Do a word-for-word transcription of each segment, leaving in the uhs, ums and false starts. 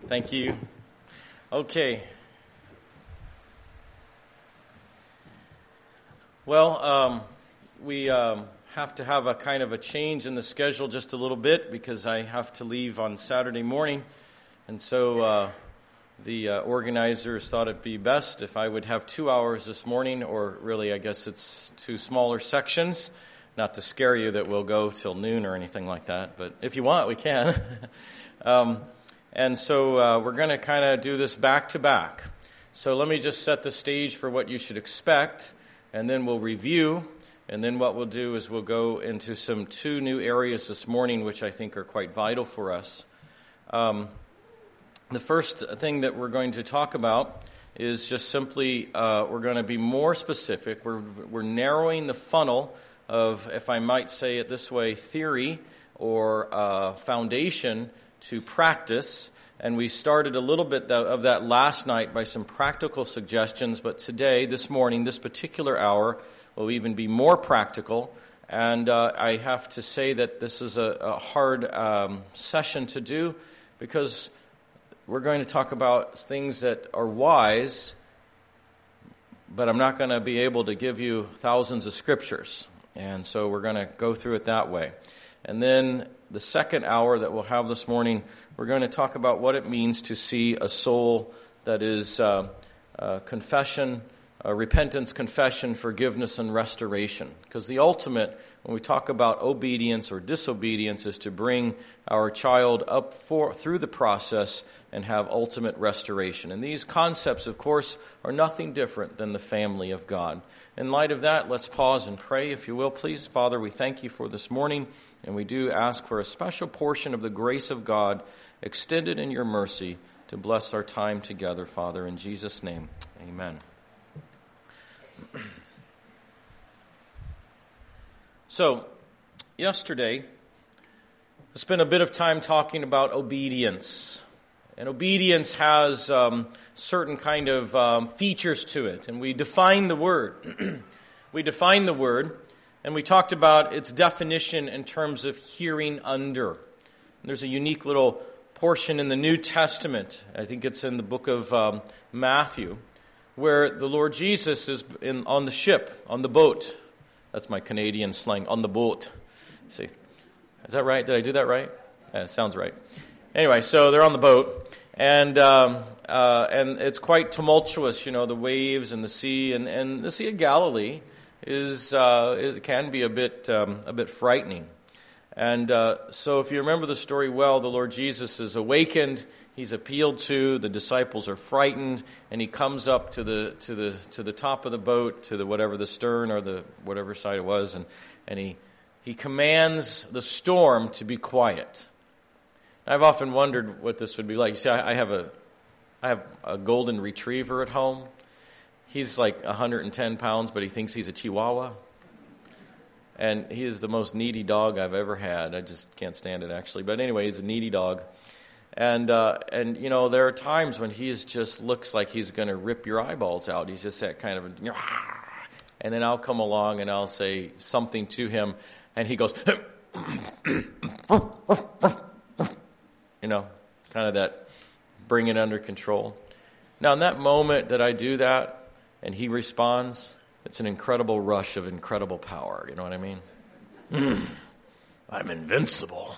Thank you. Okay. Well, um, we um, have to have a kind of a change in the schedule just a little bit because I have to leave on Saturday morning. And so uh, the uh, organizers thought it'd be best if I would have two hours this morning, or really I guess it's two smaller sections. Not to scare you that we'll go till noon or anything like that, but if you want, we can. um, and so uh, we're going to kind of do this back to back. So let me just set the stage for what you should expect, and then we'll review, and then what we'll do is we'll go into some two new areas this morning, which I think are quite vital for us. Um, the first thing that we're going to talk about is just simply uh, we're going to be more specific. We're we're narrowing the funnel of, if I might say it this way, theory or uh, foundation to practice. And we started a little bit of that last night by some practical suggestions, but today, this morning, this particular hour will even be more practical. And uh, I have to say that this is a, a hard um, session to do because we're going to talk about things that are wise, but I'm not going to be able to give you thousands of scriptures. And so we're going to go through it that way. And then the second hour that we'll have this morning, we're going to talk about what it means to see a soul that is uh, uh, confession, uh, repentance, confession, forgiveness, and restoration. Because the ultimate, when we talk about obedience or disobedience, is to bring our child up for, through the process and have ultimate restoration. And these concepts, of course, are nothing different than the family of God. In light of that, let's pause and pray, if you will, please. Father, we thank you for this morning, and we do ask for a special portion of the grace of God extended in your mercy to bless our time together, Father. In Jesus' name, amen. So, yesterday, I spent a bit of time talking about obedience. And obedience has um, certain kind of um, features to it. And we define the word. we define the word, and we talked about its definition in terms of hearing under. And there's a unique little portion in the New Testament, I think it's in the book of um, Matthew, where the Lord Jesus is in, on the ship, on the boat. That's my Canadian slang, on the boat. See, is that right? Did I do that right? Yeah, it sounds right. Anyway, so they're on the boat, and um, uh, and it's quite tumultuous, you know, the waves and the sea, and, and the Sea of Galilee is uh, is can be a bit um, a bit frightening. And uh, so, if you remember the story well, the Lord Jesus is awakened. He's appealed to. The disciples are frightened, and he comes up to the to the to the top of the boat, to the whatever the stern or the whatever side it was, and and he he commands the storm to be quiet. I've often wondered what this would be like. You see, I, I have a I have a golden retriever at home. He's like one hundred ten pounds, but he thinks he's a Chihuahua. And he is the most needy dog I've ever had. I just can't stand it, actually. But anyway, he's a needy dog. And, uh, and you know, there are times when he is just looks like he's going to rip your eyeballs out. He's just that kind of, a, and then I'll come along and I'll say something to him, and he goes, you know, kind of that bring it under control. Now, in that moment that I do that and he responds, it's an incredible rush of incredible power. You know what I mean? Mm, I'm invincible.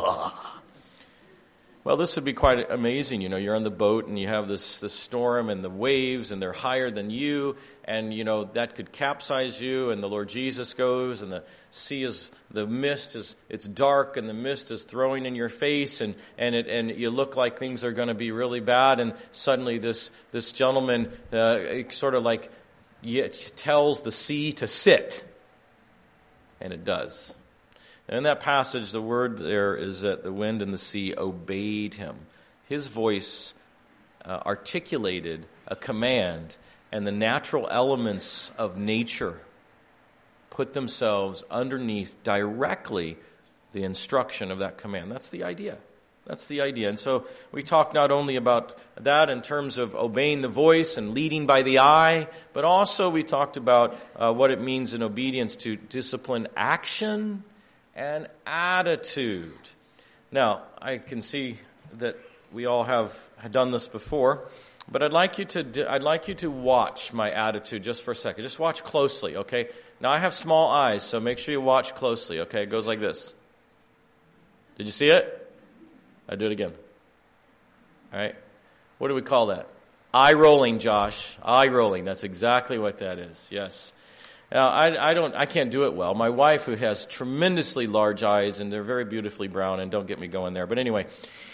Well, this would be quite amazing. You know, you're on the boat and you have this, this storm and the waves, and they're higher than you, and, you know, that could capsize you, and the Lord Jesus goes, and the sea is, the mist is, it's dark, and the mist is throwing in your face, and, and it, and you look like things are going to be really bad, and suddenly this, this gentleman, uh, sort of like, tells the sea to sit, and it does. And in that passage, the word there is that the wind and the sea obeyed him. His voice uh, articulated a command, and the natural elements of nature put themselves underneath directly the instruction of that command. That's the idea. That's the idea. And so we talk not only about that in terms of obeying the voice and leading by the eye, but also we talked about uh, what it means in obedience to discipline action and attitude. Now, I can see that we all have done this before, but I'd like you to do, I'd like you to watch my attitude just for a second. Just watch closely, okay? Now I have small eyes, so make sure you watch closely, okay? It goes like this. Did you see it? I do it again. All right. What do we call that? Eye rolling, Josh. Eye rolling. That's exactly what that is. Yes. Now, I, I don't. I can't do it well. My wife, who has tremendously large eyes, and they're very beautifully brown, and don't get me going there. But anyway,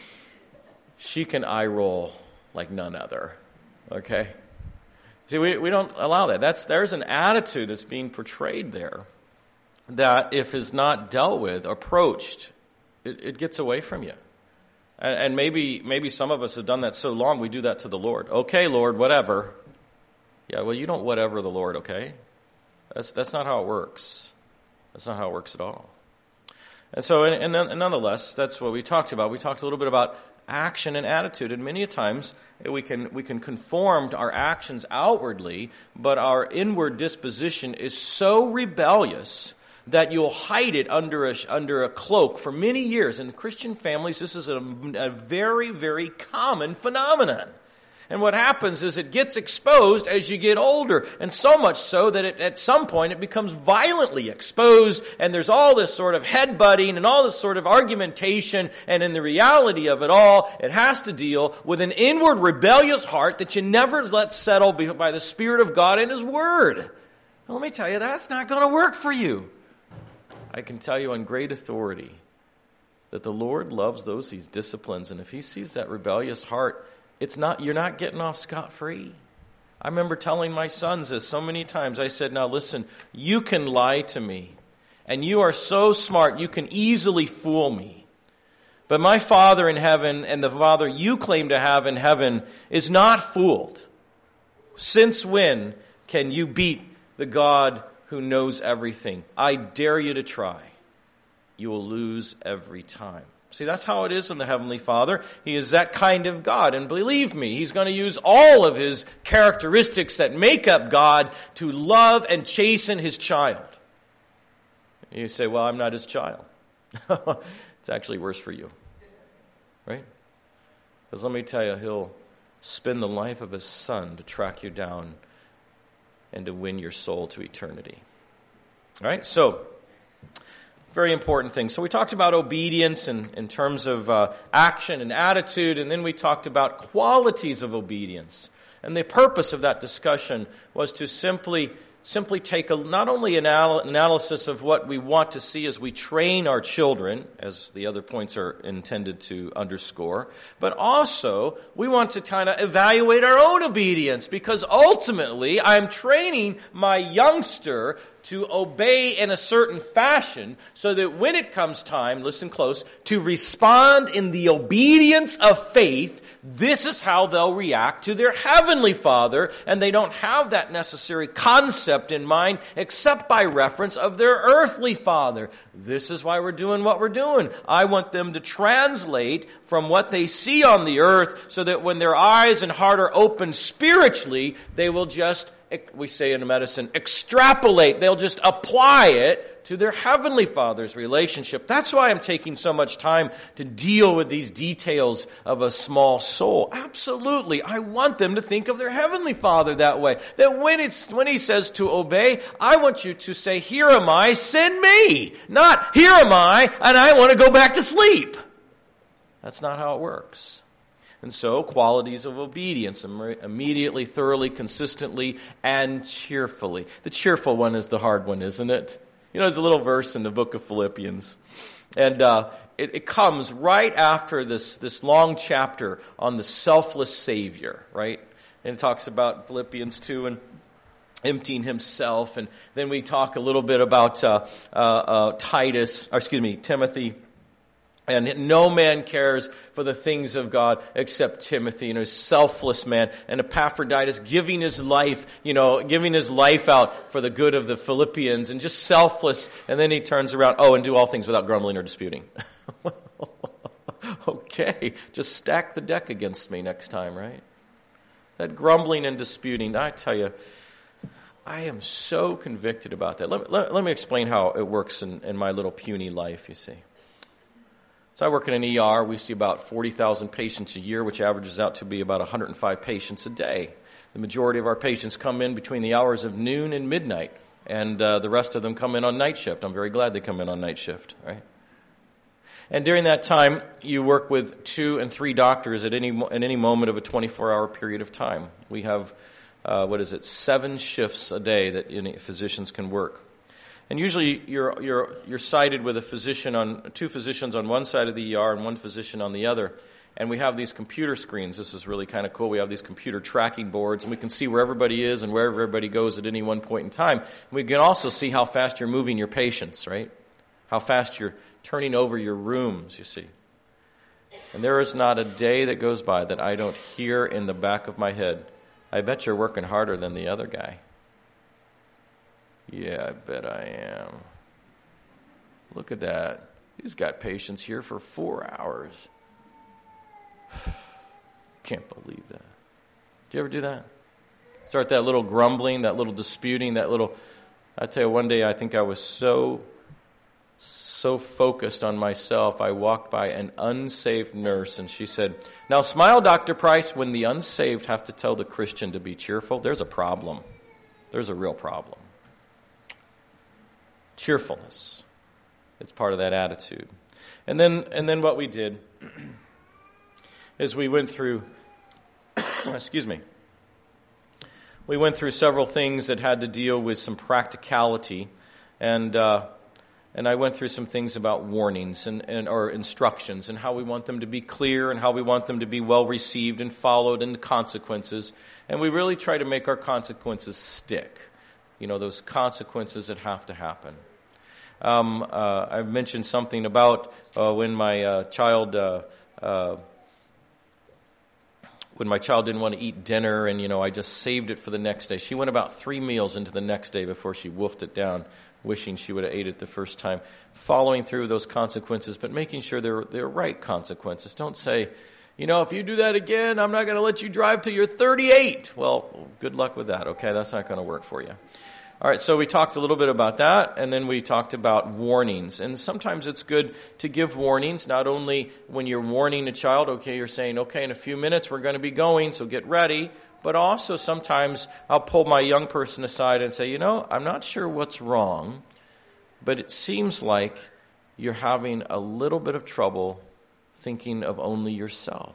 she can eye roll like none other. Okay. See, we we don't allow that. That's there's an attitude that's being portrayed there that, if is not dealt with, approached, it, it gets away from you. And maybe maybe some of us have done that so long, we do that to the Lord. Okay, Lord, whatever. Yeah, well, you don't whatever the Lord, okay? That's that's not how it works. That's not how it works at all. And so, and, and nonetheless, that's what we talked about. We talked a little bit about action and attitude, and many a times we can we can conform to our actions outwardly, but our inward disposition is so rebellious that you'll hide it under a, under a cloak for many years. In Christian families, this is a, a very, very common phenomenon. And what happens is it gets exposed as you get older, and so much so that it, at some point it becomes violently exposed, and there's all this sort of headbutting and all this sort of argumentation, and in the reality of it all, it has to deal with an inward rebellious heart that you never let settle by the Spirit of God and His Word. Well, let me tell you, that's not going to work for you. I can tell you on great authority that the Lord loves those He disciplines, and if He sees that rebellious heart, it's not you're not getting off scot-free. I remember telling my sons this so many times. I said, now listen, you can lie to me, and you are so smart, you can easily fool me. But my Father in heaven and the Father you claim to have in heaven is not fooled. Since when can you beat the God who knows everything? I dare you to try. You will lose every time. See, that's how it is in the Heavenly Father. He is that kind of God. And believe me, He's going to use all of His characteristics that make up God to love and chasten His child. You say, well, I'm not His child. It's actually worse for you. Right? Because let me tell you, He'll spend the life of His Son to track you down and to win your soul to eternity. All right? So, very important thing. So we talked about obedience in, in terms of uh, action and attitude, and then we talked about qualities of obedience. And the purpose of that discussion was to simply simply take a, not only an anal- analysis of what we want to see as we train our children, as the other points are intended to underscore, but also we want to kind of evaluate our own obedience, because ultimately I'm training my youngster to obey in a certain fashion so that when it comes time, listen close, to respond in the obedience of faith, this is how they'll react to their Heavenly Father, and they don't have that necessary concept in mind except by reference of their earthly father. This is why we're doing what we're doing. I want them to translate from what they see on the earth so that when their eyes and heart are open spiritually, they will just, we say in medicine, extrapolate. They'll just apply it to their Heavenly Father's relationship. That's why I'm taking so much time to deal with these details of a small soul. Absolutely. I want them to think of their Heavenly Father that way. That when it's when He says to obey, I want you to say, here am I, send me. Not, here am I, and I want to go back to sleep. That's not how it works. And so, qualities of obedience, immediately, thoroughly, consistently, and cheerfully. The cheerful one is the hard one, isn't it? You know, there's a little verse in the book of Philippians, and uh, it, it comes right after this, this long chapter on the selfless Savior, right? And it talks about Philippians two and emptying himself, and then we talk a little bit about uh, uh, uh, Titus, or excuse me, Timothy. And no man cares for the things of God except Timothy, you know, a selfless man. And Epaphroditus giving his life, you know, giving his life out for the good of the Philippians and just selfless. And then he turns around, oh, and do all things without grumbling or disputing. Okay, just stack the deck against me next time, right? That grumbling and disputing, I tell you, I am so convicted about that. Let, let, let me explain how it works in, in my little puny life, you see. So I work in an E R. We see about forty thousand patients a year, which averages out to be about one hundred five patients a day. The majority of our patients come in between the hours of noon and midnight, and uh, the rest of them come in on night shift. I'm very glad they come in on night shift, right? And during that time, you work with two and three doctors at any at any moment of a twenty-four hour period of time. We have, uh, what is it, seven shifts a day that any physicians can work. And usually you're you're you're sited with a physician on two physicians on one side of the E R and one physician on the other. And we have these computer screens. This is really kind of cool. We have these computer tracking boards, and we can see where everybody is and where everybody goes at any one point in time. And we can also see how fast you're moving your patients, right? How fast you're turning over your rooms, you see. And there is not a day that goes by that I don't hear in the back of my head, I bet you're working harder than the other guy. Yeah, I bet I am. Look at that. He's got patients here for four hours. Can't believe that. Do you ever do that? Start that little grumbling, that little disputing, that little... I tell you, one day I think I was so, so focused on myself, I walked by an unsaved nurse, and she said, "Now smile, Doctor Price, when the unsaved have to tell the Christian to be cheerful, there's a problem. There's a real problem." Cheerfulness. It's part of that attitude. And then, and then what we did... As we went through, excuse me, we went through several things that had to deal with some practicality, and uh, and I went through some things about warnings and, and or instructions and how we want them to be clear and how we want them to be well received and followed, and the consequences. And we really try to make our consequences stick. You know, those consequences that have to happen. Um, uh, I mentioned something about uh, when my uh, child. Uh, uh, When my child didn't want to eat dinner, and, you know, I just saved it for the next day. She went about three meals into the next day before she wolfed it down, wishing she would have ate it the first time. Following through those consequences, but making sure they're, they're right consequences. Don't say, you know, if you do that again, I'm not going to let you drive till you're thirty-eight. Well, good luck with that, okay? That's not going to work for you. All right, so we talked a little bit about that, and then we talked about warnings. And sometimes it's good to give warnings, not only when you're warning a child, okay, you're saying, okay, in a few minutes we're going to be going, so get ready. But also sometimes I'll pull my young person aside and say, you know, I'm not sure what's wrong, but it seems like you're having a little bit of trouble thinking of only yourself.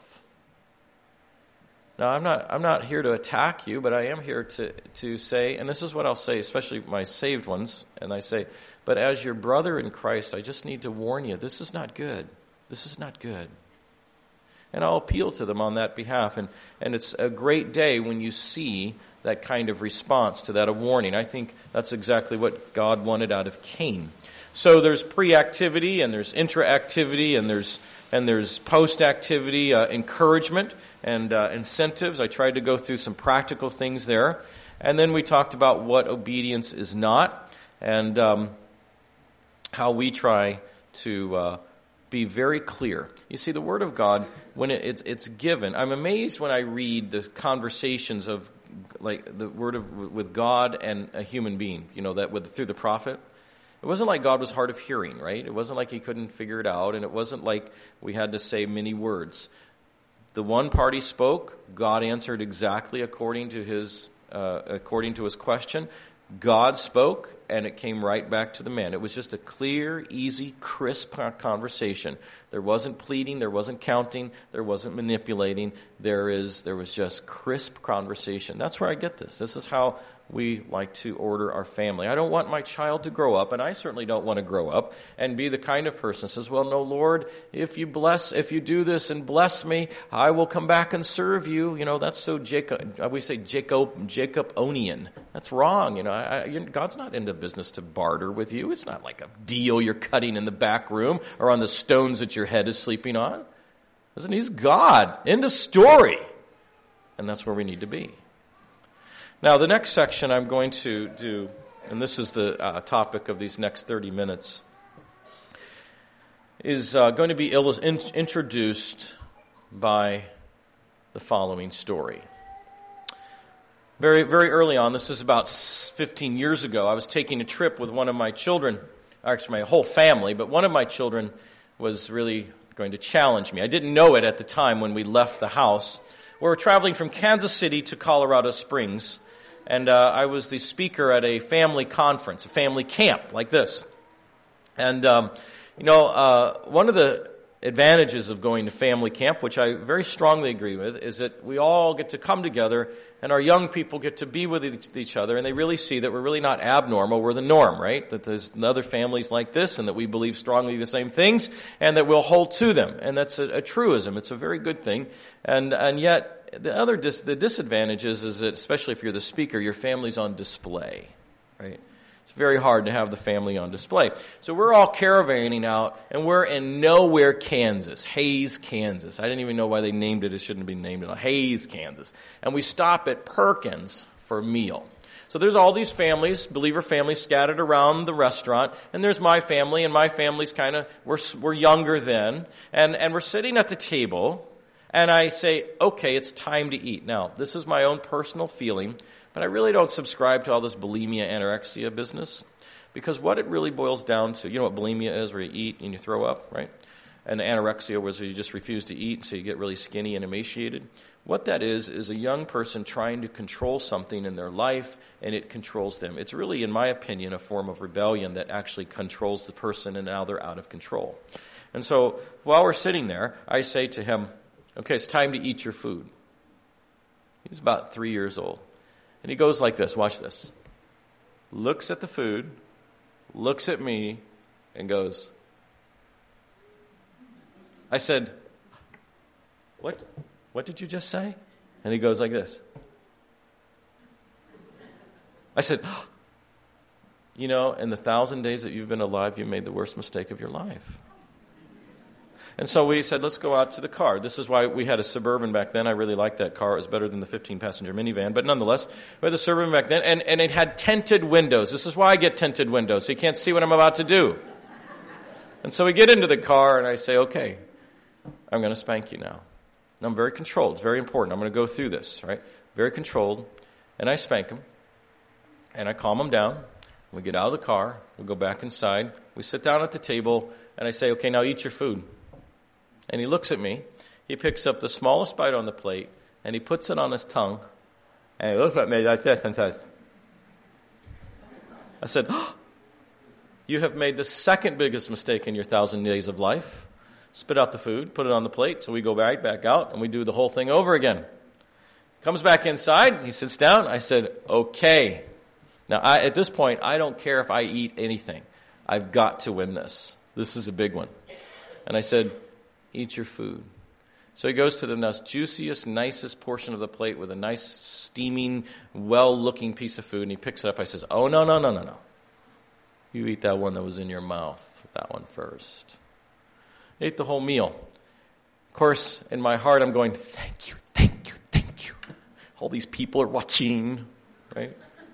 Now, I'm not I'm not here to attack you, but I am here to, to say, and this is what I'll say, especially my saved ones, and I say, but as your brother in Christ, I just need to warn you, this is not good. This is not good. And I'll appeal to them on that behalf, and, and it's a great day when you see that kind of response to that, a warning. I think that's exactly what God wanted out of Cain. So there's pre-activity, and there's intra-activity, and there's and there's post-activity uh, encouragement and uh, incentives. I tried to go through some practical things there. And then we talked about what obedience is not, and um, how we try to uh, be very clear. You see, the Word of God, when it, it's, it's given, I'm amazed when I read the conversations of, like, the Word of with God and a human being, you know, that with through the prophet. It wasn't like God was hard of hearing, right? It wasn't like he couldn't figure it out, and it wasn't like we had to say many words. The one party spoke, God answered exactly according to his uh, according to his question. God spoke, and it came right back to the man. It was just a clear, easy, crisp conversation. There wasn't pleading, there wasn't counting, there wasn't manipulating. There is there was just crisp conversation. That's where I get this. This is how we like to order our family. I don't want my child to grow up, and I certainly don't want to grow up and be the kind of person that says, well, no, Lord, if you bless, if you do this and bless me, I will come back and serve you. You know, that's so Jacob, we say Jacob, Jacobonian. That's wrong. You know, I, I, God's not in the business to barter with you. It's not like a deal you're cutting in the back room or on the stones that your head is sleeping on. Listen, he's God. End of story. And that's where we need to be. Now, the next section I'm going to do, and this is the uh, topic of these next thirty minutes, is uh, going to be il- in- introduced by the following story. Very, very early on, this is about fifteen years ago, I was taking a trip with one of my children, actually my whole family, but one of my children was really going to challenge me. I didn't know it at the time when we left the house. We were traveling from Kansas City to Colorado Springs, and uh, I was the speaker at a family conference, a family camp like this. And, um, you know, uh, one of the advantages of going to family camp, which I very strongly agree with, is that we all get to come together and our young people get to be with each other, and they really see that we're really not abnormal, we're the norm, right? That there's other families like this and that we believe strongly the same things and that we'll hold to them. And that's a, a truism. It's a very good thing. And and yet the other dis, the disadvantage is, is that especially if you're the speaker, your family's on display, right? It's very hard to have the family on display. So we're all caravanning out, and we're in Nowhere, Kansas, Hays, Kansas. I didn't even know why they named it. It shouldn't have been named it. Hays, Kansas. And we stop at Perkins for a meal. So there's all these families, believer families, scattered around the restaurant, and there's my family, and my family's kind of, we're, we're younger then, and, and we're sitting at the table, and I say, okay, it's time to eat. Now, this is my own personal feeling, but I really don't subscribe to all this bulimia, anorexia business, because what it really boils down to, you know what bulimia is, where you eat and you throw up, right? And anorexia was where you just refuse to eat, so you get really skinny and emaciated. What that is, is a young person trying to control something in their life, and it controls them. It's really, in my opinion, a form of rebellion that actually controls the person, and now they're out of control. And so, while we're sitting there, I say to him, okay, it's time to eat your food. He's about three years old. And he goes like this, watch this. Looks at the food, looks at me, and goes. I said, what? What did you just say? And he goes like this. I said, you know, in the thousand days that you've been alive, you made the worst mistake of your life. And so we said, let's go out to the car. This is why we had a Suburban back then. I really liked that car. It was better than the fifteen-passenger minivan. But nonetheless, we had the Suburban back then, and, and it had tinted windows. This is why I get tinted windows, so you can't see what I'm about to do. And so we get into the car, and I say, okay, I'm going to spank you now. And I'm very controlled. It's very important. I'm going to go through this, right? Very controlled. And I spank him, and I calm him down. We get out of the car. We go back inside. We sit down at the table, and I say, okay, now eat your food. And he looks at me, he picks up the smallest bite on the plate, and he puts it on his tongue, and he looks at me like this and says, I said, oh, you have made the second biggest mistake in your thousand days of life. Spit out the food, put it on the plate, so we go back, back out, and we do the whole thing over again. Comes back inside, he sits down, I said, okay. Now, I, at this point, I don't care if I eat anything. I've got to win this. This is a big one. And I said, eat your food. So he goes to the most juiciest, nicest portion of the plate with a nice, steaming, well-looking piece of food, and he picks it up. I says, oh, no, no, no, no, no. You eat that one that was in your mouth, that one first. I ate the whole meal. Of course, in my heart, I'm going, thank you, thank you, thank you. All these people are watching, right?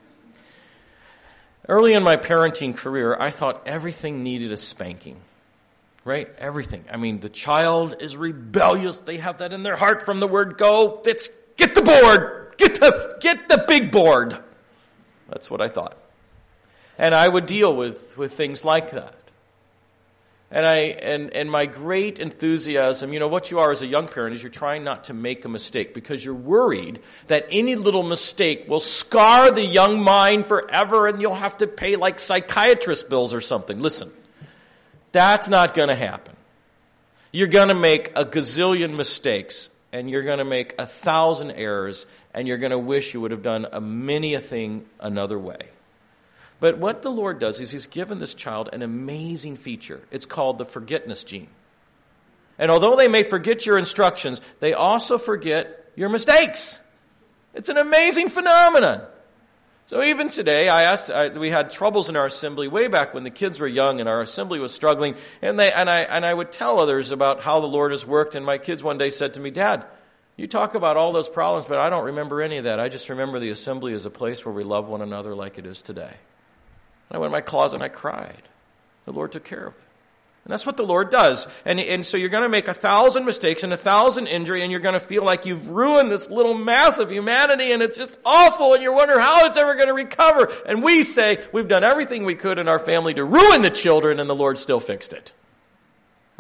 Early in my parenting career, I thought everything needed a spanking. Right? Everything. I mean, the child is rebellious. They have that in their heart from the word go. It's get the board. Get the, get the big board. That's what I thought. And I would deal with, with things like that. And I and, and my great enthusiasm, you know, what you are as a young parent is you're trying not to make a mistake because you're worried that any little mistake will scar the young mind forever and you'll have to pay like psychiatrist bills or something. Listen. That's not going to happen. You're going to make a gazillion mistakes, and you're going to make a thousand errors, and you're going to wish you would have done a many a thing another way. But what the Lord does is He's given this child an amazing feature. It's called the forgetness gene. And although they may forget your instructions, they also forget your mistakes. It's an amazing phenomenon. So even today, I asked, I, we had troubles in our assembly way back when the kids were young and our assembly was struggling. And they and I and I would tell others about how the Lord has worked. And my kids one day said to me, Dad, you talk about all those problems, but I don't remember any of that. I just remember the assembly as a place where we love one another like it is today. And I went in my closet and I cried. The Lord took care of it. And that's what the Lord does. And, and so you're going to make a thousand mistakes and a thousand injury, and you're going to feel like you've ruined this little mass of humanity, and it's just awful, and you're wondering how it's ever going to recover. And we say we've done everything we could in our family to ruin the children, and the Lord still fixed it.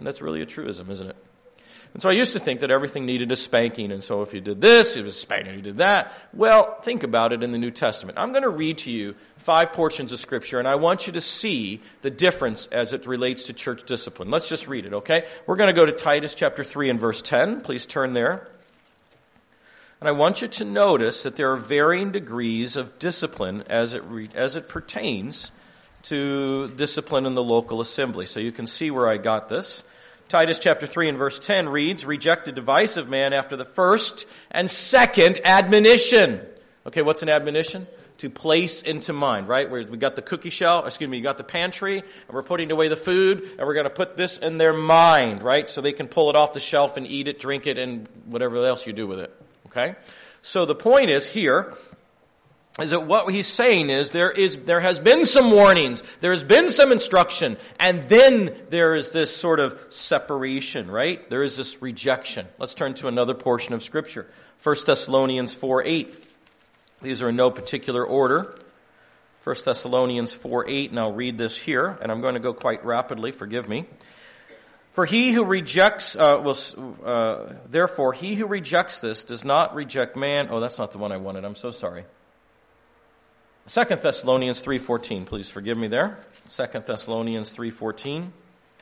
And that's really a truism, isn't it? And so I used to think that everything needed a spanking, and so if you did this, it was spanking. You did that. Well, think about it in the New Testament. I'm going to read to you five portions of Scripture, and I want you to see the difference as it relates to church discipline. Let's just read it, okay? We're going to go to Titus chapter three and verse ten. Please turn there. And I want you to notice that there are varying degrees of discipline as it re- as it pertains to discipline in the local assembly. So you can see where I got this. Titus chapter three and verse ten reads, "Reject a divisive man after the first and second admonition." Okay, what's an admonition? To place into mind, right? Where we got the cookie shell, excuse me, you got the pantry, and we're putting away the food, and we're going to put this in their mind, right? So they can pull it off the shelf and eat it, drink it, and whatever else you do with it. Okay? So the point is here, is that what he's saying is there is there has been some warnings, there has been some instruction, and then there is this sort of separation, right? There is this rejection. Let's turn to another portion of Scripture. First Thessalonians four eight. These are in no particular order. First Thessalonians four eight, and I'll read this here, and I'm going to go quite rapidly, forgive me. For he who rejects, uh, will, uh, therefore, he who rejects this does not reject man. Oh, that's not the one I wanted. I'm so sorry. Second Thessalonians three fourteen, please forgive me there. Second Thessalonians three fourteen.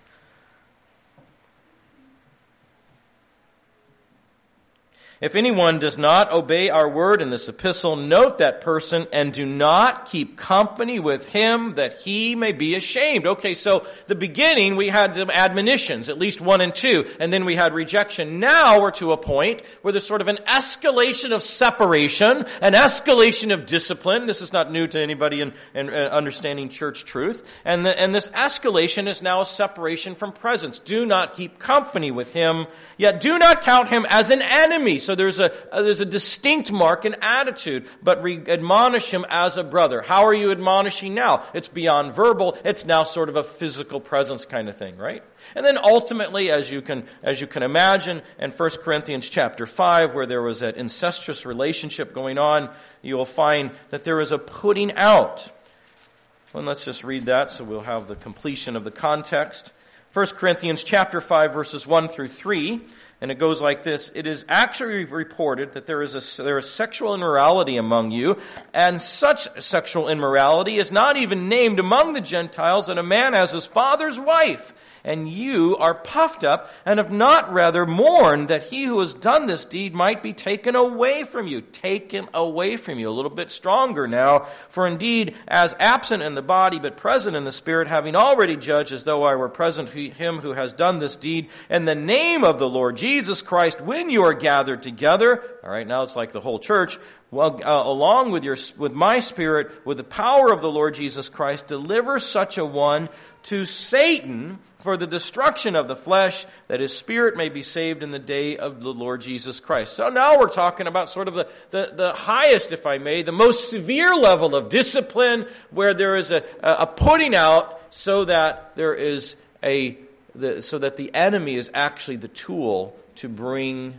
If anyone does not obey our word in this epistle, note that person and do not keep company with him that he may be ashamed. Okay, so the beginning we had some admonitions, at least one and two, and then we had rejection. Now we're to a point where there's sort of an escalation of separation, an escalation of discipline. This is not new to anybody in, in, in understanding church truth. And, the, and this escalation is now a separation from presence. Do not keep company with him, yet do not count him as an enemy. So there's a, uh, there's a distinct mark in attitude, but re- admonish him as a brother. How are you admonishing now? It's beyond verbal. It's now sort of a physical presence kind of thing, right? And then ultimately, as you can, as you can imagine, in First Corinthians chapter five, where there was that incestuous relationship going on, you will find that there is a putting out. Well, let's just read that so we'll have the completion of the context. First Corinthians chapter five, verses one through three. And it goes like this: "It is actually reported that there is a, there is sexual immorality among you, and such sexual immorality is not even named among the Gentiles, that a man has his father's wife. And you are puffed up, and have not rather mourned that he who has done this deed might be taken away from you." Taken away from you. A little bit stronger now. "For indeed, as absent in the body, but present in the spirit, having already judged as though I were present him who has done this deed, in the name of the Lord Jesus Christ, when you are gathered together." All right, now it's like the whole church. "Well, uh, along with your, with my spirit, with the power of the Lord Jesus Christ, deliver such a one to Satan for the destruction of the flesh, that his spirit may be saved in the day of the Lord Jesus Christ." So now we're talking about sort of the, the, the highest, if I may, the most severe level of discipline, where there is a, a putting out so that there is a, the, so that the enemy is actually the tool to bring,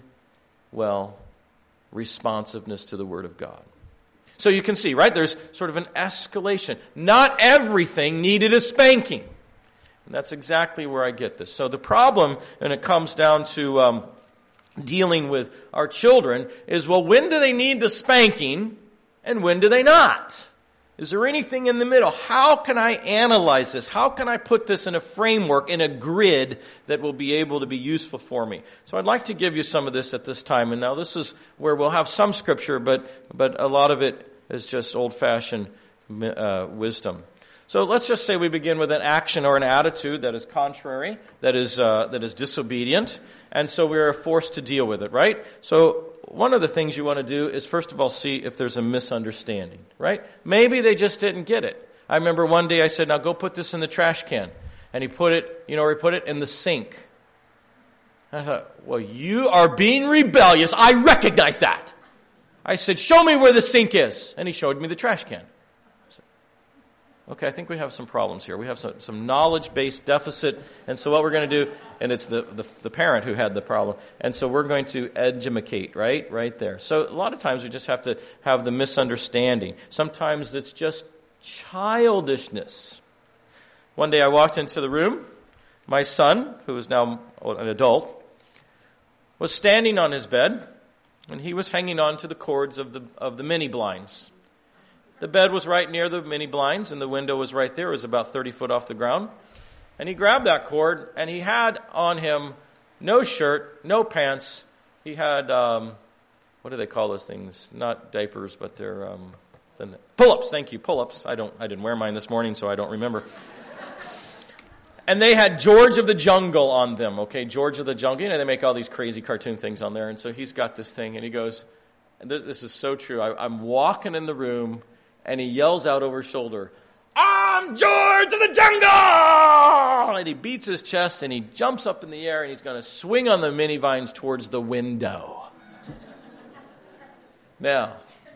well, responsiveness to the Word of God. So you can see, right, there's sort of an escalation. Not everything needed a spanking. And that's exactly where I get this. So the problem, and it comes down to um, dealing with our children, is, well, when do they need the spanking and when do they not? Is there anything in the middle? How can I analyze this? How can I put this in a framework, in a grid that will be able to be useful for me? So I'd like to give you some of this at this time. And now this is where we'll have some scripture, but but a lot of it is just old-fashioned uh, wisdom. So let's just say we begin with an action or an attitude that is contrary, that is uh, that is disobedient, and so we are forced to deal with it, right? So one of the things you want to do is, first of all, see if there's a misunderstanding, right? Maybe they just didn't get it. I remember one day I said, "Now go put this in the trash can," and he put it, you know, where he put it in the sink. I thought, well, you are being rebellious. I recognize that. I said, "Show me where the sink is," and he showed me the trash can. Okay, I think we have some problems here. We have some, some knowledge-based deficit, and so what we're going to do, and it's the, the the parent who had the problem, and so we're going to edumacate, right? Right there. So a lot of times we just have to have the misunderstanding. Sometimes it's just childishness. One day I walked into the room, My son, who is now an adult, was standing on his bed, and he was hanging on to the cords of the of the mini blinds. The bed was right near the mini blinds, and the window was right there. It was about thirty foot off the ground. And he grabbed that cord, and he had on him no shirt, no pants. He had, um, what do they call those things? Not diapers, but they're um, pull-ups. Thank you, pull-ups. I don't. I didn't wear mine this morning, so I don't remember. And they had George of the Jungle on them, okay? George of the Jungle. You know, they make all these crazy cartoon things on there. And so he's got this thing, and he goes, and this, this is so true. I, I'm walking in the room, and he yells out over his shoulder, "I'm George of the Jungle!" And he beats his chest, and he jumps up in the air, and he's going to swing on the mini vines towards the window. Now,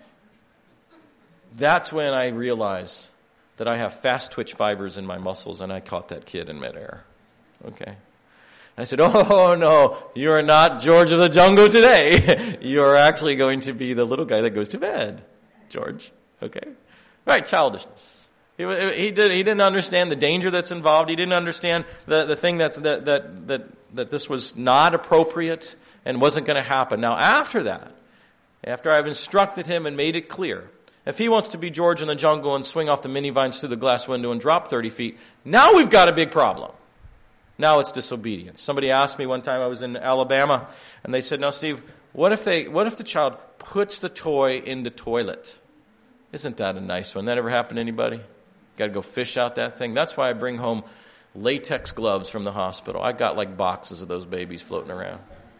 that's when I realize that I have fast twitch fibers in my muscles, and I caught that kid in midair. Okay? And I said, "Oh, no, you are not George of the Jungle today. You are actually going to be the little guy that goes to bed, George." Okay? Right, childishness. He, he, did, he didn't understand the danger that's involved. He didn't understand the, the thing that's, that, that, that, that this was not appropriate and wasn't going to happen. Now, after that, after I've instructed him and made it clear, if he wants to be George in the Jungle and swing off the mini vines through the glass window and drop thirty feet, now we've got a big problem. Now it's disobedience. Somebody asked me one time, I was in Alabama, and they said, "Now, Steve, what if they, what if the child puts the toy in the toilet?" Isn't that a nice one? That ever happened to anybody? Got to go fish out that thing. That's why I bring home latex gloves from the hospital. I got like boxes of those babies floating around.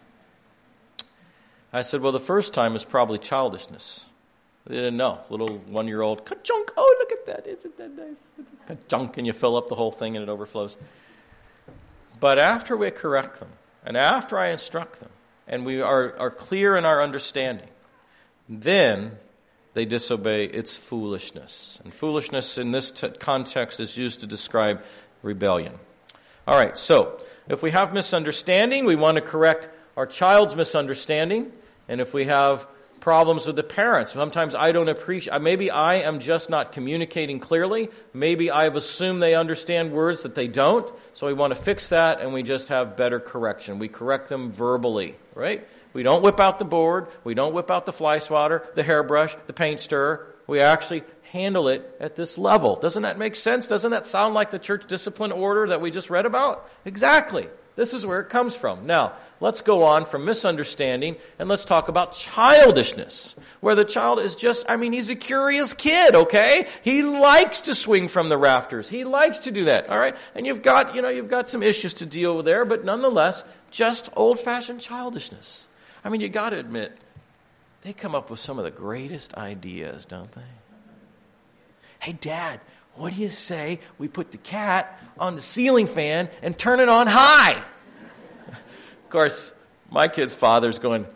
I said, well, the first time is probably childishness. They didn't know. Little one-year-old, ka-chunk, oh, look at that. Isn't that nice? Ka-chunk, and you fill up the whole thing and it overflows. But after we correct them, and after I instruct them, and we are, are clear in our understanding, then they disobey. It's foolishness. And foolishness in this t- context is used to describe rebellion. All right, so if we have misunderstanding, we want to correct our child's misunderstanding. And if we have problems with the parents, sometimes I don't appreciate, maybe I am just not communicating clearly. Maybe I've assumed they understand words that they don't. So we want to fix that, and we just have better correction. We correct them verbally, right? We don't whip out the board. We don't whip out the fly swatter, the hairbrush, the paint stirrer. We actually handle it at this level. Doesn't that make sense? Doesn't that sound like the church discipline order that we just read about? Exactly. This is where it comes from. Now, let's go on from misunderstanding, and let's talk about childishness, where the child is just, I mean, he's a curious kid, okay? He likes to swing from the rafters. He likes to do that, all right? And you've got, you know, you've got some issues to deal with there, but nonetheless, just old-fashioned childishness. I mean, you got to admit, they come up with some of the greatest ideas, don't they? Hey, Dad, what do you say we put the cat on the ceiling fan and turn it on high? Of course, my kid's father's going,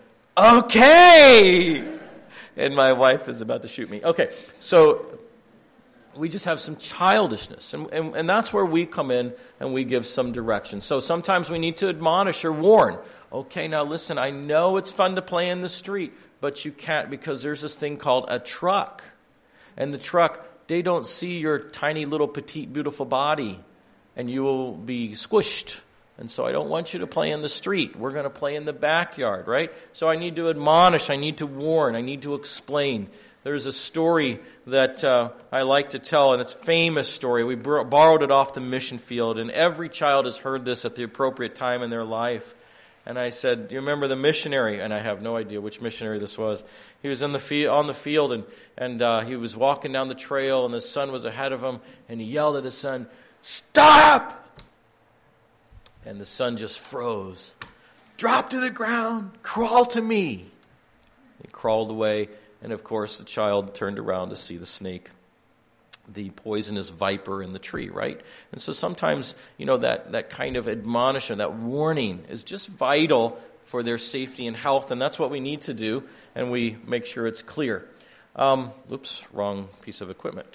okay! And my wife is about to shoot me. Okay, so we just have some childishness. And, and, and that's where we come in and we give some direction. So sometimes we need to admonish or warn. Okay, now listen, I know it's fun to play in the street, but you can't because there's this thing called a truck. And the truck, they don't see your tiny little petite beautiful body, and you will be squished. And so I don't want you to play in the street. We're going to play in the backyard, right? So I need to admonish, I need to warn, I need to explain. There's a story that uh, I like to tell, and it's a famous story. We bor- borrowed it off the mission field, and every child has heard this at the appropriate time in their life. And I said, do you remember the missionary? And I have no idea which missionary this was. He was in the field, on the field, and, and uh, he was walking down the trail, and the son was ahead of him, and he yelled at his son, "Stop!" And the son just froze. "Drop to the ground, crawl to me." He crawled away, and of course the child turned around to see the snake, the poisonous viper in the tree, right? And so sometimes, you know, that, that kind of admonition, that warning is just vital for their safety and health, and that's what we need to do, and we make sure it's clear. Um, oops, wrong piece of equipment.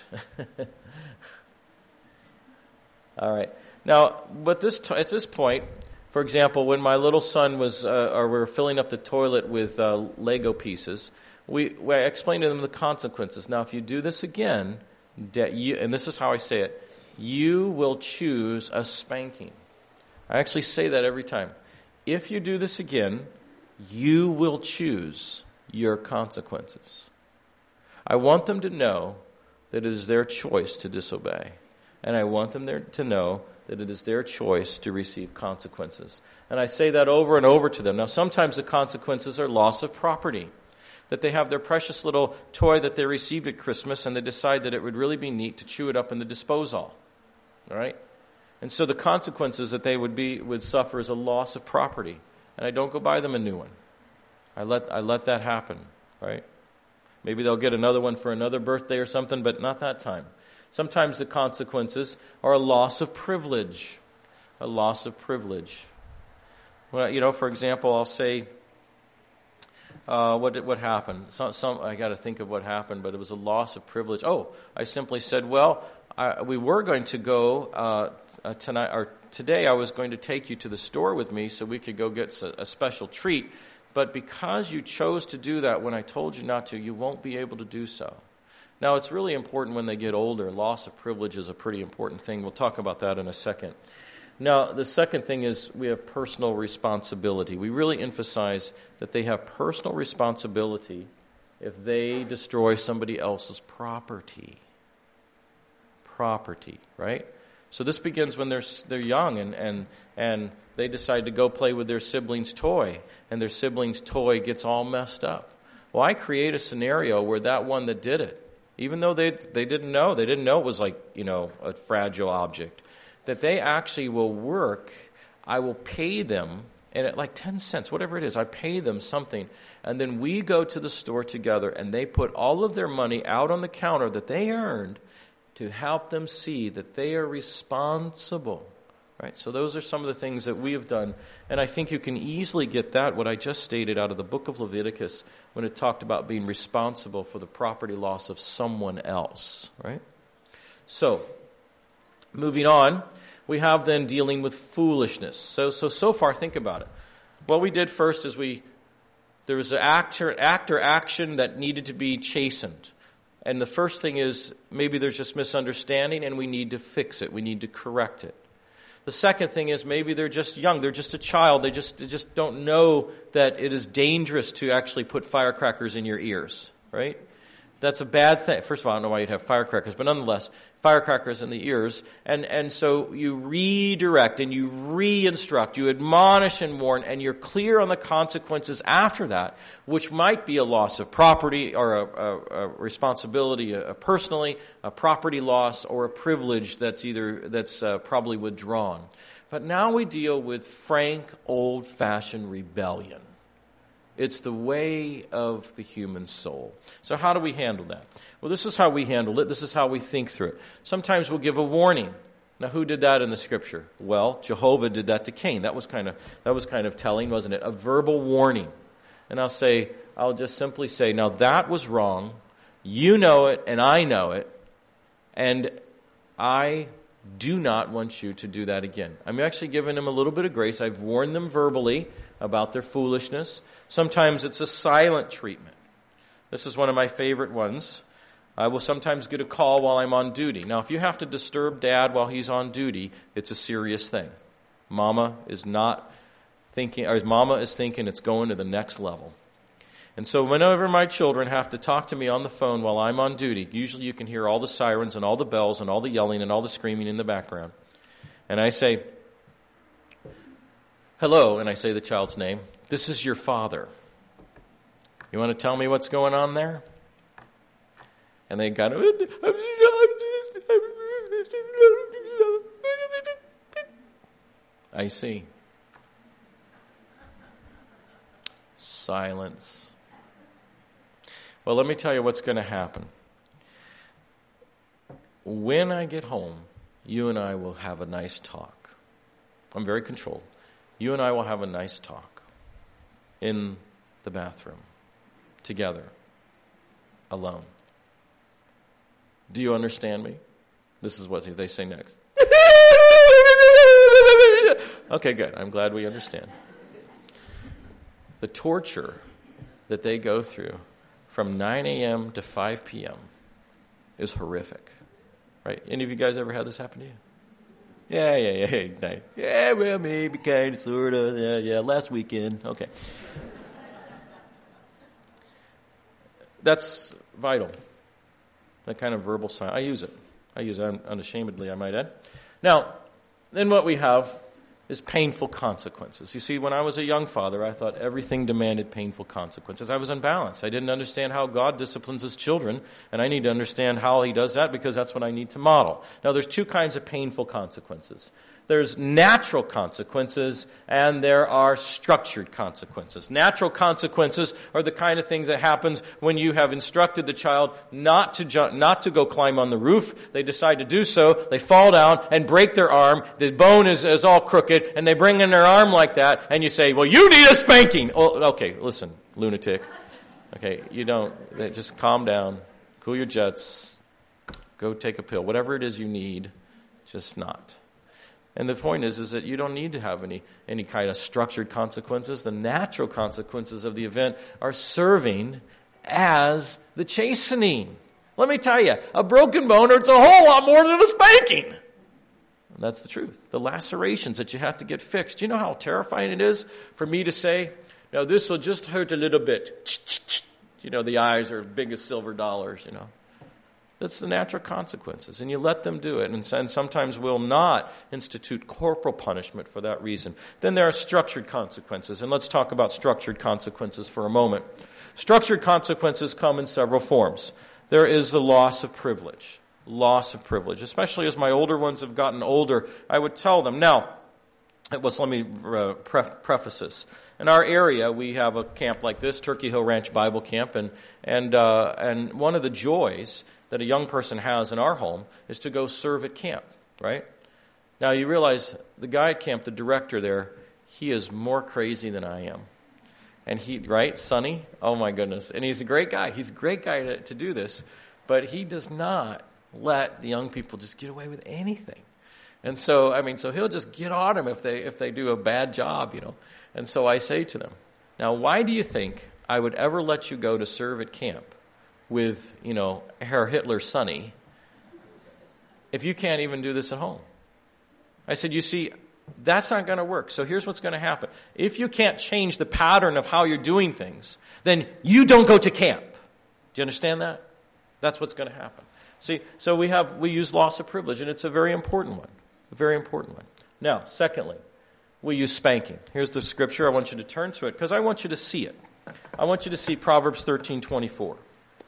All right. Now, but this t- at this point, for example, when my little son was, uh, or we were filling up the toilet with uh, Lego pieces, we, we I explained to them the consequences. Now, if you do this again, that you, and this is how I say it, you will choose a spanking. I actually say that every time. If you do this again, you will choose your consequences. I want them to know that it is their choice to disobey. And I want them there to know that it is their choice to receive consequences. And I say that over and over to them. Now, sometimes the consequences are loss of property. That they have their precious little toy that they received at Christmas and they decide that it would really be neat to chew it up in the disposal. All right? And so the consequences that they would be would suffer is a loss of property. And I don't go buy them a new one. I let I let that happen, right? Maybe they'll get another one for another birthday or something, but not that time. Sometimes the consequences are a loss of privilege. A loss of privilege. Well, you know, for example, I'll say, uh, what did, what happened? Some, some I got to think of what happened, but it was a loss of privilege. Oh, I simply said, well, I, we were going to go uh, uh, tonight or today. I was going to take you to the store with me so we could go get a, a special treat. But because you chose to do that when I told you not to, you won't be able to do so. Now, it's really important when they get older. Loss of privilege is a pretty important thing. We'll talk about that in a second. Now, the second thing is we have personal responsibility. We really emphasize that they have personal responsibility if they destroy somebody else's property. Property, right? So this begins when they're they're young and, and, and they decide to go play with their sibling's toy, and their sibling's toy gets all messed up. Well, I create a scenario where that one that did it, even though they they didn't know, they didn't know it was like, you know, a fragile object, that they actually will work. I will pay them, and at like ten cents, whatever it is, I pay them something, and then we go to the store together, and they put all of their money out on the counter that they earned to help them see that they are responsible. Right? So those are some of the things that we have done, and I think you can easily get that, what I just stated, out of the book of Leviticus when it talked about being responsible for the property loss of someone else. Right? So, moving on, we have then dealing with foolishness. So, so, so far, think about it. What we did first is we, there was an act or, act or action that needed to be chastened. And the first thing is maybe there's just misunderstanding and we need to fix it. We need to correct it. The second thing is maybe they're just young. They're just a child. They just, they just don't know that it is dangerous to actually put firecrackers in your ears, right? That's a bad thing. First of all, I don't know why you'd have firecrackers, but nonetheless, firecrackers in the ears. And, and so you redirect and you re-instruct, you admonish and warn, and you're clear on the consequences after that, which might be a loss of property or a, a, a responsibility a, a personally, a property loss, or a privilege that's either that's uh, probably withdrawn. But now we deal with frank, old-fashioned rebellion. It's the way of the human soul. So how do we handle that? Well, this is how we handle it. This is how we think through it. Sometimes we'll give a warning. Now, who did that in the Scripture? Well, Jehovah did that to Cain. That was kind of that was kind of telling, wasn't it? A verbal warning. And I'll say, I'll just simply say, now that was wrong. You know it, and I know it, and I do not want you to do that again. I'm actually giving them a little bit of grace. I've warned them verbally about their foolishness. Sometimes it's a silent treatment. This is one of my favorite ones. I will sometimes get a call while I'm on duty. Now, if you have to disturb Dad while he's on duty, it's a serious thing. Mama is not thinking, or Mama is thinking it's going to the next level. And so whenever my children have to talk to me on the phone while I'm on duty, usually you can hear all the sirens and all the bells and all the yelling and all the screaming in the background. And I say, hello, and I say the child's name. This is your father. You want to tell me what's going on there? And they got, I see. Silence. Well, let me tell you what's going to happen. When I get home, you and I will have a nice talk. I'm very controlled. You and I will have a nice talk in the bathroom, together, alone. Do you understand me? This is what they say next. Okay, good. I'm glad we understand. The torture that they go through from nine a.m. to five p.m. is horrific. Right? Any of you guys ever had this happen to you? Yeah, yeah, yeah, ignite. Yeah, well, maybe, kind of, sort of. Yeah, yeah, last weekend. Okay. That's vital. That kind of verbal sign. I use it. I use it unashamedly, I might add. Now, then what we have is painful consequences. You see, when I was a young father, I thought everything demanded painful consequences. I was unbalanced. I didn't understand how God disciplines his children, and I need to understand how he does that because that's what I need to model. Now, there's two kinds of painful consequences. There's natural consequences, and there are structured consequences. Natural consequences are the kind of things that happens when you have instructed the child not to jump, not to go climb on the roof. They decide to do so. They fall down and break their arm. The bone is, is all crooked, and they bring in their arm like that, and you say, well, you need a spanking. Oh, okay, listen, lunatic. Okay, you don't, just calm down, cool your jets, go take a pill. Whatever it is you need, just not. And the point is, is that you don't need to have any, any kind of structured consequences. The natural consequences of the event are serving as the chastening. Let me tell you, a broken bone hurts a whole lot more than a spanking. And that's the truth. The lacerations that you have to get fixed. Do you know how terrifying it is for me to say, no, this will just hurt a little bit. You know, the eyes are big as silver dollars, you know. That's the natural consequences, and you let them do it. And sometimes we'll not institute corporal punishment for that reason. Then there are structured consequences, and let's talk about structured consequences for a moment. Structured consequences come in several forms. There is the loss of privilege. Loss of privilege. Especially as my older ones have gotten older, I would tell them. Now, it was, let me uh, pre- preface this. In our area, we have a camp like this, Turkey Hill Ranch Bible Camp, and and uh, and one of the joys that a young person has in our home is to go serve at camp, right? Now, you realize the guy at camp, the director there, he is more crazy than I am. And he, right, Sonny? Oh, my goodness. And he's a great guy. He's a great guy to, to do this. But he does not let the young people just get away with anything. And so, I mean, so he'll just get on them if they if they do a bad job, you know. And so I say to them, now, why do you think I would ever let you go to serve at camp with, you know, Herr Hitler Sonny if you can't even do this at home? I said, you see, that's not going to work. So here's what's going to happen. If you can't change the pattern of how you're doing things, then you don't go to camp. Do you understand that? That's what's going to happen. See, so we have we use loss of privilege, and it's a very important one. A very important one. Now, secondly, we use spanking. Here's the scripture. I want you to turn to it because I want you to see it. I want you to see Proverbs thirteen twenty-four.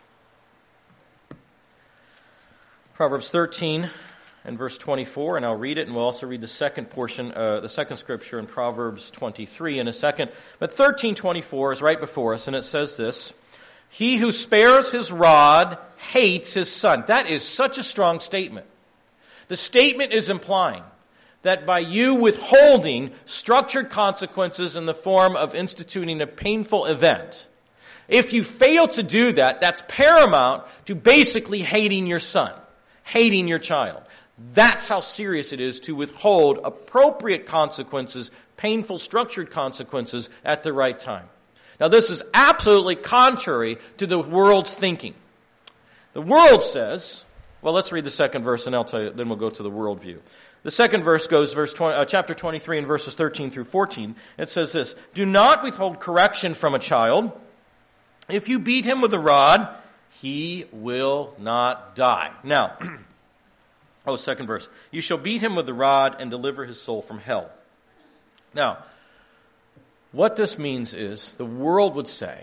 Proverbs thirteen and verse twenty-four, and I'll read it, and we'll also read the second portion, uh, the second scripture in Proverbs twenty-three in a second. But thirteen twenty-four is right before us, and it says this: he who spares his rod hates his son. That is such a strong statement. The statement is implying that by you withholding structured consequences in the form of instituting a painful event, if you fail to do that, that's paramount to basically hating your son, hating your child. That's how serious it is to withhold appropriate consequences, painful structured consequences at the right time. Now, this is absolutely contrary to the world's thinking. The world says, well, let's read the second verse, and I'll tell you, then we'll go to the worldview. The second verse goes, verse twenty, uh, chapter twenty-three and verses thirteen through fourteen. It says this: do not withhold correction from a child. If you beat him with a rod, he will not die. Now, oh, second verse. You shall beat him with the rod and deliver his soul from hell. Now, what this means is the world would say,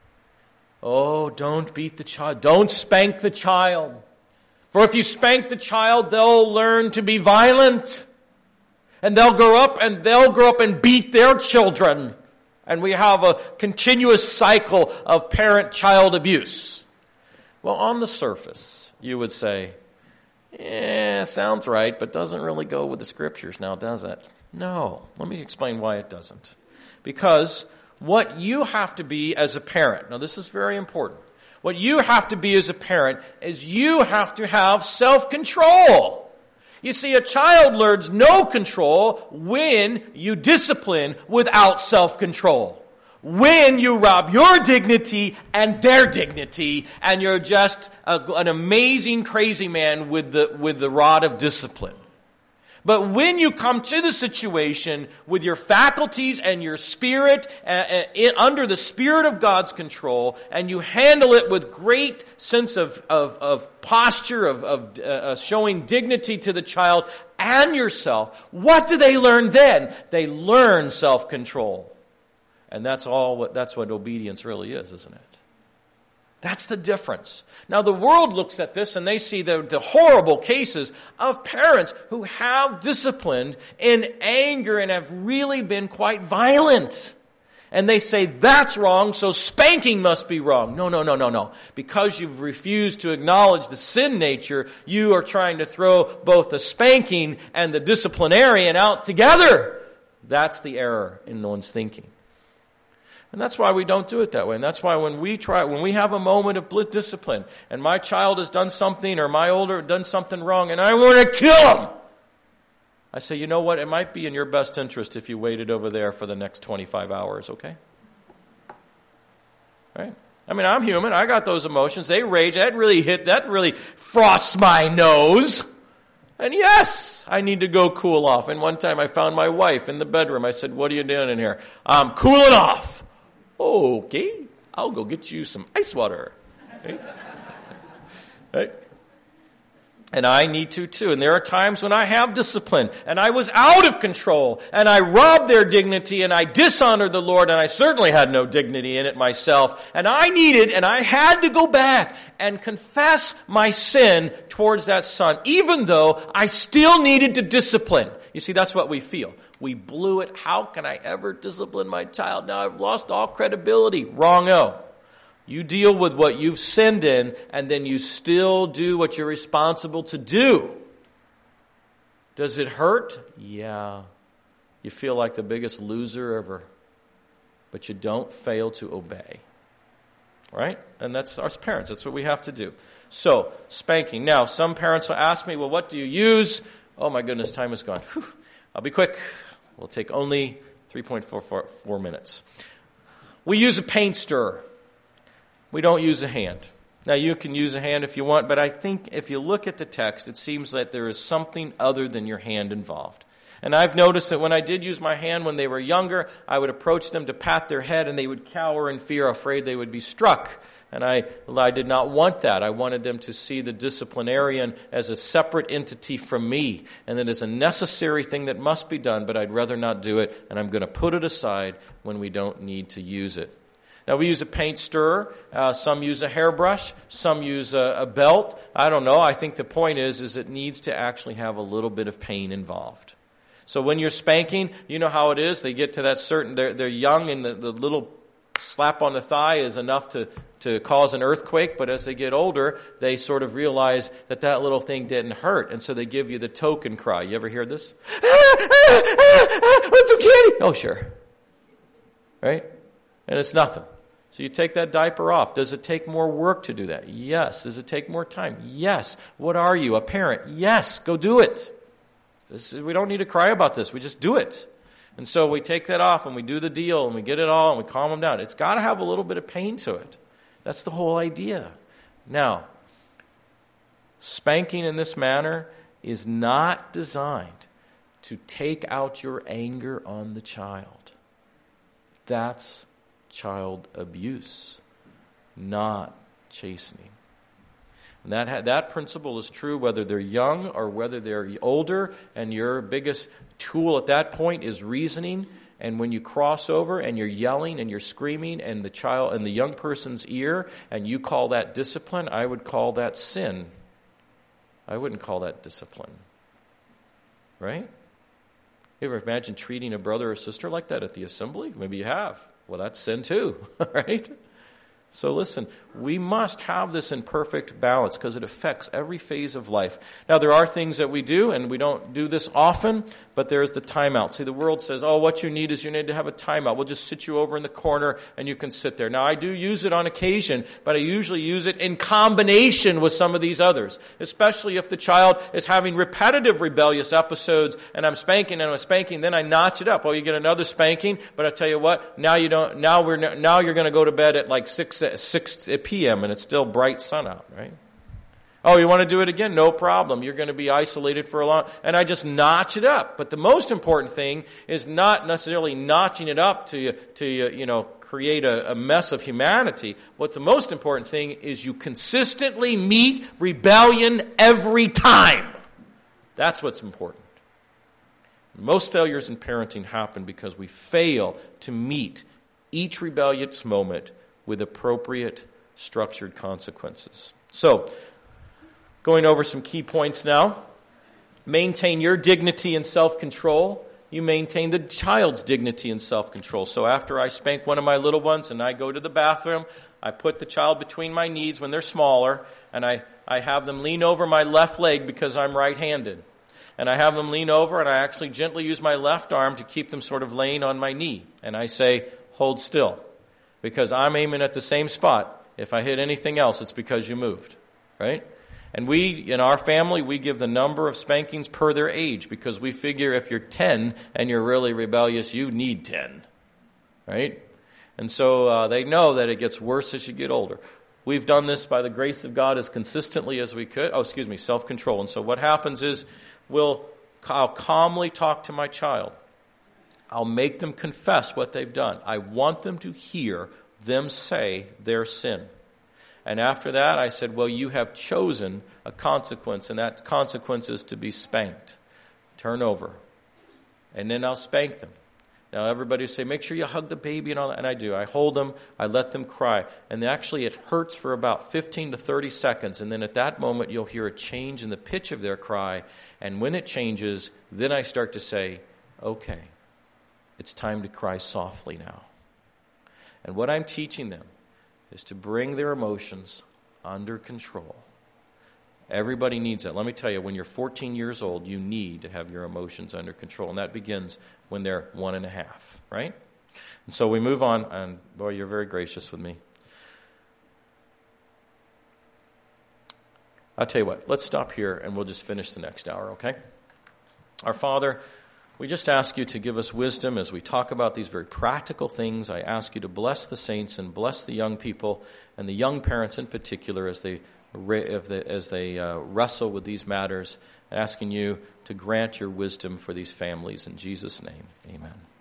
oh, don't beat the child. Don't spank the child. For if you spank the child, they'll learn to be violent. And they'll grow up and they'll grow up and beat their children. And we have a continuous cycle of parent-child abuse. Well, on the surface, you would say, yeah, sounds right, but doesn't really go with the scriptures now, does it? No. Let me explain why it doesn't. Because what you have to be as a parent, now this is very important, what you have to be as a parent is you have to have self-control. You see, a child learns no control when you discipline without self-control. When you rob your dignity and their dignity, and you're just a, an amazing crazy man with the with the rod of discipline. But when you come to the situation with your faculties and your spirit uh, uh, in, under the Spirit of God's control, and you handle it with great sense of, of, of posture, of, of uh, showing dignity to the child and yourself, what do they learn then? They learn self-control. And that's all. What, that's what obedience really is, isn't it? That's the difference. Now the world looks at this and they see the, the horrible cases of parents who have disciplined in anger and have really been quite violent. And they say that's wrong, so spanking must be wrong. No, no, no, no, no. Because you've refused to acknowledge the sin nature, you are trying to throw both the spanking and the disciplinarian out together. That's the error in one's thinking. And that's why we don't do it that way. And that's why when we try, when we have a moment of discipline, and my child has done something, or my older done something wrong, and I want to kill him, I say, you know what? It might be in your best interest if you waited over there for the next twenty-five hours, okay? Right? I mean, I'm human. I got those emotions. They rage. That really hit, that really frosts my nose. And yes, I need to go cool off. And one time I found my wife in the bedroom. I said, what are you doing in here? I'm cooling off. Okay, I'll go get you some ice water. Right? Right? And I need to too. And there are times when I have discipline and I was out of control and I robbed their dignity and I dishonored the Lord and I certainly had no dignity in it myself. And I needed and I had to go back and confess my sin towards that son, even though I still needed to discipline. You see, that's what we feel. We blew it. How can I ever discipline my child? Now I've lost all credibility. Wrong-o. You deal with what you've sinned in, and then you still do what you're responsible to do. Does it hurt? Yeah. You feel like the biggest loser ever. But you don't fail to obey. Right? And that's our parents. That's what we have to do. So, spanking. Now, some parents will ask me, well, what do you use? Oh my goodness, time is gone. Whew. I'll be quick. We'll take only three point four four minutes. We use a paint stirrer. We don't use a hand. Now, you can use a hand if you want, but I think if you look at the text, it seems that there is something other than your hand involved. And I've noticed that when I did use my hand when they were younger, I would approach them to pat their head, and they would cower in fear, afraid they would be struck. And I, I did not want that. I wanted them to see the disciplinarian as a separate entity from me, and that is a necessary thing that must be done, but I'd rather not do it, and I'm going to put it aside when we don't need to use it. Now, we use a paint stirrer. Uh, some use a hairbrush. Some use a, a belt. I don't know. I think the point is, is it needs to actually have a little bit of pain involved. So when you're spanking, you know how it is. They get to that certain, they're, they're young, and the, the little slap on the thigh is enough to, to cause an earthquake. But as they get older, they sort of realize that that little thing didn't hurt. And so they give you the token cry. You ever hear this? Ah, ah, ah, ah, what's some candy? Oh, sure. Right? And it's nothing. So you take that diaper off. Does it take more work to do that? Yes. Does it take more time? Yes. What are you, a parent? Yes. Go do it. This is, we don't need to cry about this. We just do it. And so we take that off and we do the deal and we get it all and we calm them down. It's got to have a little bit of pain to it. That's the whole idea. Now, spanking in this manner is not designed to take out your anger on the child. That's child abuse, not chastening. And that that principle is true whether they're young or whether they're older, and your biggest tool at that point is reasoning. And when you cross over and you're yelling and you're screaming in the child and the young person's ear, and you call that discipline, I would call that sin. I wouldn't call that discipline. Right? You ever imagine treating a brother or sister like that at the assembly? Maybe you have. Well, that's sin too, right? So listen, we must have this in perfect balance because it affects every phase of life. Now, there are things that we do, and we don't do this often, but there's the timeout. See, the world says, oh, what you need is you need to have a timeout. We'll just sit you over in the corner, and you can sit there. Now, I do use it on occasion, but I usually use it in combination with some of these others, especially if the child is having repetitive rebellious episodes, and I'm spanking and I'm spanking, then I notch it up. Well, you get another spanking, but I tell you what, now you don't. Now we're now you're going to go to bed at like six. six p.m. and it's still bright sun out, right? Oh, you want to do it again? No problem. You're going to be isolated for a long... And I just notch it up. But the most important thing is not necessarily notching it up to, to you know, create a, a mess of humanity. What's the most important thing is you consistently meet rebellion every time. That's what's important. Most failures in parenting happen because we fail to meet each rebellious moment with appropriate structured consequences. So, going over some key points now. Maintain your dignity and self-control. You maintain the child's dignity and self-control. So after I spank one of my little ones and I go to the bathroom, I put the child between my knees when they're smaller, and I, I have them lean over my left leg because I'm right-handed. And I have them lean over, and I actually gently use my left arm to keep them sort of laying on my knee. And I say, hold still, because I'm aiming at the same spot. If I hit anything else, it's because you moved, right? And we, in our family, we give the number of spankings per their age, because we figure if you're ten and you're really rebellious, you need ten, right? And so uh, they know that it gets worse as you get older. We've done this by the grace of God as consistently as we could. Oh, excuse me, self-control. And so what happens is we'll, I'll calmly talk to my child. I'll make them confess what they've done. I want them to hear them say their sin. And after that, I said, well, you have chosen a consequence, and that consequence is to be spanked. Turn over. And then I'll spank them. Now, everybody will say, make sure you hug the baby and all that. And I do. I hold them. I let them cry. And actually, it hurts for about fifteen to thirty seconds. And then at that moment, you'll hear a change in the pitch of their cry. And when it changes, then I start to say, okay, it's time to cry softly now. And what I'm teaching them is to bring their emotions under control. Everybody needs that. Let me tell you, when you're fourteen years old, you need to have your emotions under control. And that begins when they're one and a half, right? And so we move on, and boy, you're very gracious with me. I'll tell you what, let's stop here and we'll just finish the next hour, okay? Our Father, we just ask you to give us wisdom as we talk about these very practical things. I ask you to bless the saints and bless the young people and the young parents in particular as they as they uh, wrestle with these matters, asking you to grant your wisdom for these families. In Jesus' name, amen.